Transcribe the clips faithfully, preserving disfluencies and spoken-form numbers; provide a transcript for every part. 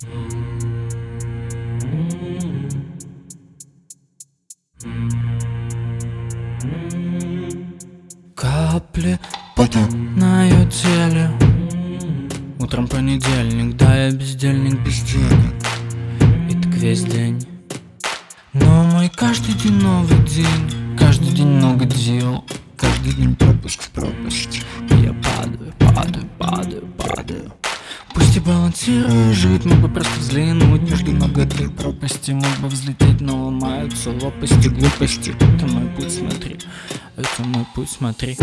Капли пота на ее теле. Утром понедельник, да, я бездельник без денег. И так весь день. Но мой каждый день новый день. Каждый день много дел. Каждый день пропуск в пропасть. И я падаю, падаю, падаю, падаю. Пусть и балансирую, жить мог бы просто взглянуть между ног этой пропасти. Мог бы взлететь, но ломаются лопасти, глупости. Это мой путь, смотри. Это мой путь, смотри.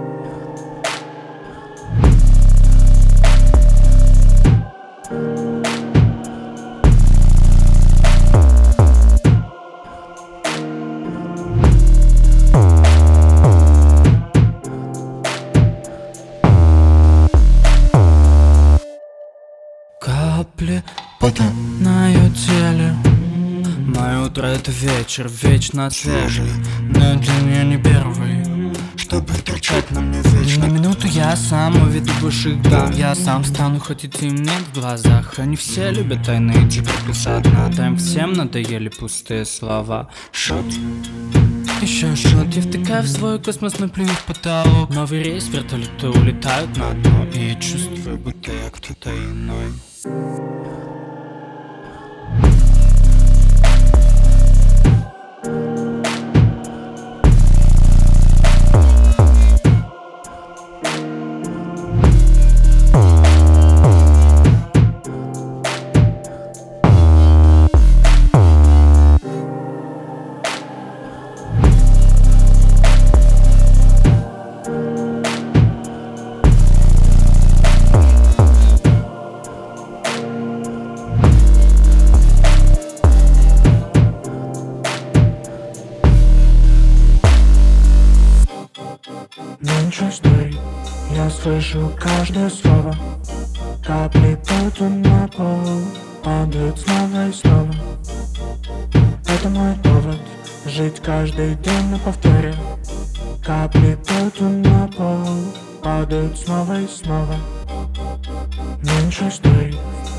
Капли пота на ее теле. Мое утро это вечер, вечно свежий. Но для меня не первый, чтобы торчать на мне вечно. На минуту я сам уведу высших дам. Я сам стану, хоть и темнеть в глазах. Они все любят тайные игры плюс одна. Там всем надоели пустые слова. Шот, еще шот. Я втыкаю в свой космос, наплюю в потолок. Новый рейс, вертолеты улетают на дно. И я чувствую, будто я кто-то иной. Меньше стой, я слышу каждое слово. Капли пота на пол падают снова и снова. Это мой довод, жить каждый день на повторе. Капли пота на пол падают снова и снова. Меньше стой,